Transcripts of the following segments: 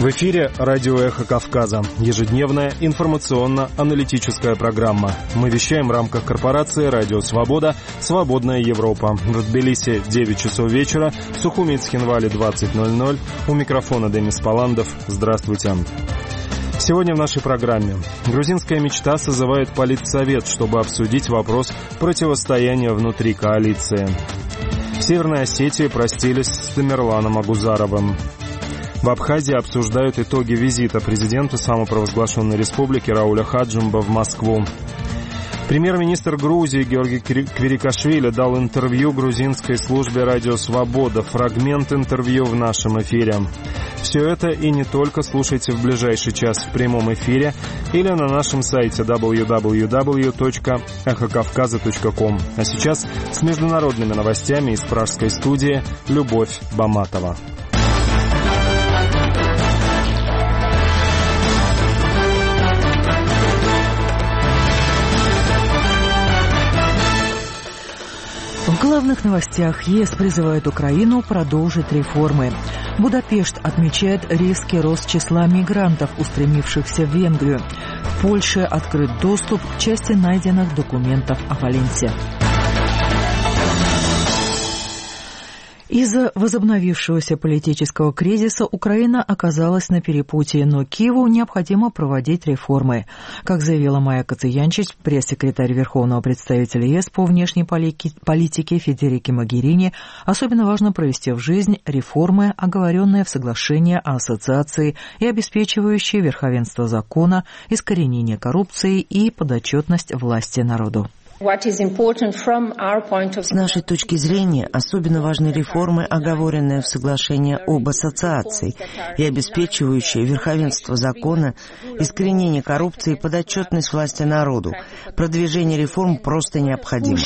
В эфире радио «Эхо Кавказа». Ежедневная информационно-аналитическая программа. Мы вещаем в рамках корпорации «Радио Свобода», «Свободная Европа». В Тбилиси 9 часов вечера, в Сухуми и Цхинвале 20:00. У микрофона Демис Паландов. Здравствуйте. Сегодня в нашей программе. Грузинская мечта созывает политсовет, чтобы обсудить вопрос противостояния внутри коалиции. В Северной Осетии простились с Тамерланом Агузаровым. В Абхазии обсуждают итоги визита президента самопровозглашенной республики Рауля Хаджимба в Москву. Премьер-министр Грузии Георгий Квирикашвили дал интервью грузинской службе «Радио Свобода». Фрагмент интервью в нашем эфире. Все это и не только слушайте в ближайший час в прямом эфире или на нашем сайте www.эхокавказа.ком. А сейчас с международными новостями из пражской студии Любовь Баматова. В главных новостях ЕС призывает Украину продолжить реформы. Будапешт отмечает резкий рост числа мигрантов, устремившихся в Венгрию. В Польше открыт доступ к части найденных документов о Валенсе. Из-за возобновившегося политического кризиса Украина оказалась на перепутье, но Киеву необходимо проводить реформы. Как заявила Майя Кацаянчич, пресс-секретарь Верховного представителя ЕС по внешней политике Федерике Могерини, особенно важно провести в жизнь реформы, оговоренные в соглашении о ассоциации и обеспечивающие верховенство закона, искоренение коррупции и подотчетность власти народу. С нашей точки зрения, особенно важны реформы, оговоренные в соглашении об ассоциации и обеспечивающие верховенство закона, искоренение коррупции и подотчетность власти народу. Продвижение реформ просто необходимо.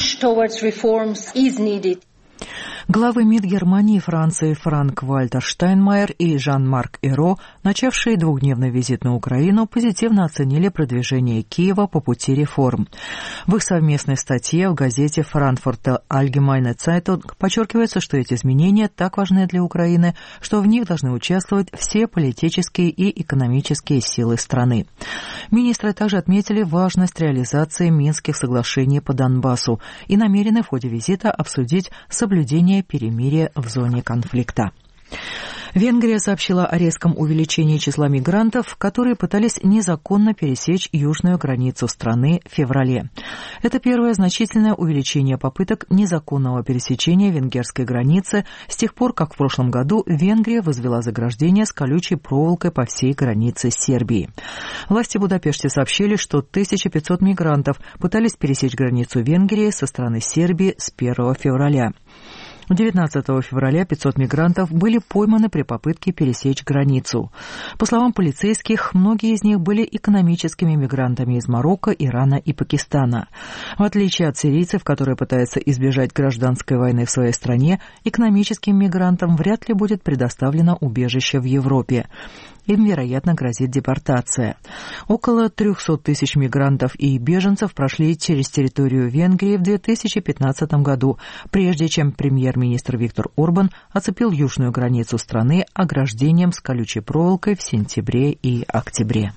Главы МИД Германии и Франции Франк-Вальтер Штайнмайер и Жан-Марк Эро, начавшие двухдневный визит на Украину, позитивно оценили продвижение Киева по пути реформ. В их совместной статье в газете «Frankfurter Allgemeine Zeitung» подчеркивается, что эти изменения так важны для Украины, что в них должны участвовать все политические и экономические силы страны. Министры также отметили важность реализации Минских соглашений по Донбассу и намерены в ходе визита обсудить соблюдение перемирия в зоне конфликта. Венгрия сообщила о резком увеличении числа мигрантов, которые пытались незаконно пересечь южную границу страны в феврале. Это первое значительное увеличение попыток незаконного пересечения венгерской границы с тех пор, как в прошлом году Венгрия возвела заграждение с колючей проволокой по всей границе с Сербией. Власти в Будапеште сообщили, что 1500 мигрантов пытались пересечь границу Венгрии со стороны Сербии с 1 февраля. 19 февраля 500 мигрантов были пойманы при попытке пересечь границу. По словам полицейских, многие из них были экономическими мигрантами из Марокко, Ирана и Пакистана. В отличие от сирийцев, которые пытаются избежать гражданской войны в своей стране, экономическим мигрантам вряд ли будет предоставлено убежище в Европе. Им, вероятно, грозит депортация. Около 300 тысяч мигрантов и беженцев прошли через территорию Венгрии в 2015 году, прежде чем премьер-министр Виктор Орбан оцепил южную границу страны ограждением с колючей проволокой в сентябре и октябре.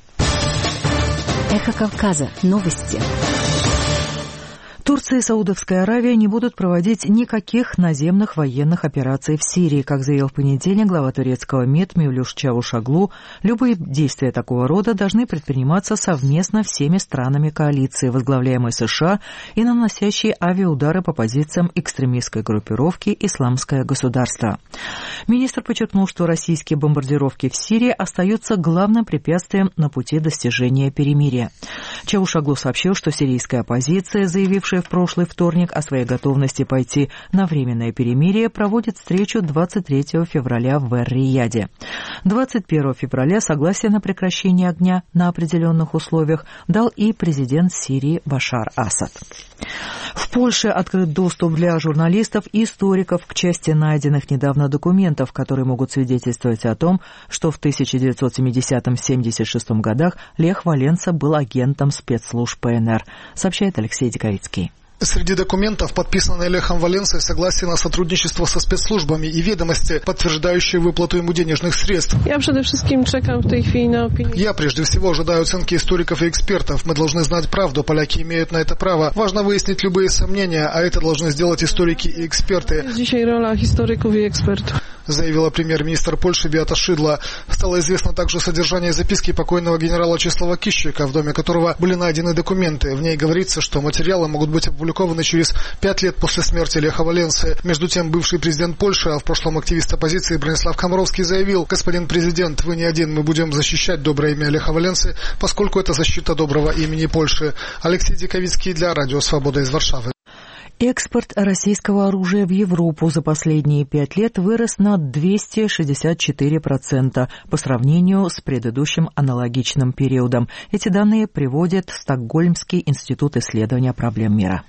Эхо Кавказа. Новости. Турция и Саудовская Аравия не будут проводить никаких наземных военных операций в Сирии. Как заявил в понедельник глава турецкого МИД Мевлют Чавушоглу, любые действия такого рода должны предприниматься совместно всеми странами коалиции, возглавляемой США и наносящей авиаудары по позициям экстремистской группировки «Исламское государство». Министр подчеркнул, что российские бомбардировки в Сирии остаются главным препятствием на пути достижения перемирия. Чавушоглу сообщил, что сирийская оппозиция, заявившая в прошлый вторник о своей готовности пойти на временное перемирие, проводит встречу 23 февраля в Эр-Рияде. 21 февраля согласие на прекращение огня на определенных условиях дал и президент Сирии Башар Асад. В Польше открыт доступ для журналистов и историков к части найденных недавно документов, которые могут свидетельствовать о том, что в 1970-76 годах Лех Валенса был агентом спецслужб ПНР, сообщает Алексей Диковицкий. Среди документов, подписанные Лехом Валенсой, согласие на сотрудничество со спецслужбами и ведомости, подтверждающие выплату ему денежных средств. Я прежде всего ожидаю оценки историков и экспертов. Мы должны знать правду, поляки имеют на это право. Важно выяснить любые сомнения, а это должны сделать историки и эксперты. Заявила премьер-министр Польши Беата Шидла. Стало известно также содержание записки покойного генерала Чеслава Кищика, в доме которого были найдены документы. В ней говорится, что материалы могут быть опубликованы через 5 лет после смерти Леха Валенсы. Между тем, бывший президент Польши, а в прошлом активист оппозиции Бронислав Комаровский заявил: господин президент, вы не один, мы будем защищать доброе имя Леха Валенсы, поскольку это защита доброго имени Польши. Алексей Диковицкий для Радио Свобода из Варшавы. Экспорт российского оружия в Европу за последние 5 лет вырос на 264% по сравнению с предыдущим аналогичным периодом. Эти данные приводит Стокгольмский институт исследования проблем мира.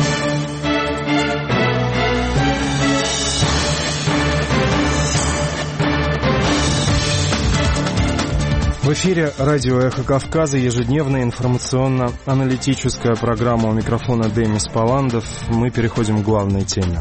В эфире радио «Эхо Кавказа», ежедневная информационно-аналитическая программа. У микрофона Демис Паландов. Мы переходим к главной теме.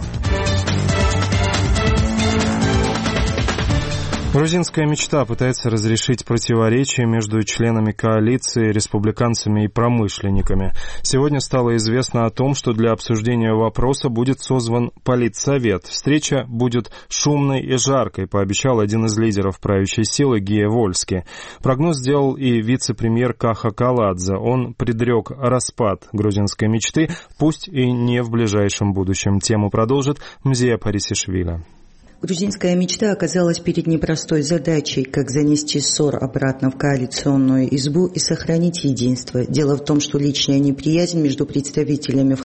Грузинская мечта пытается разрешить противоречия между членами коалиции, республиканцами и промышленниками. Сегодня стало известно о том, что для обсуждения вопроса будет созван политсовет. Встреча будет шумной и жаркой, пообещал один из лидеров правящей силы Гия Вольски. Прогноз сделал и вице-премьер Каха Каладзе. Он предрек распад грузинской мечты, пусть и не в ближайшем будущем. Тему продолжит Мзия Парисишвили. Грузинская мечта оказалась перед непростой задачей, как занести ссор обратно в коалиционную избу и сохранить единство. Дело в том, что личная неприязнь между представителями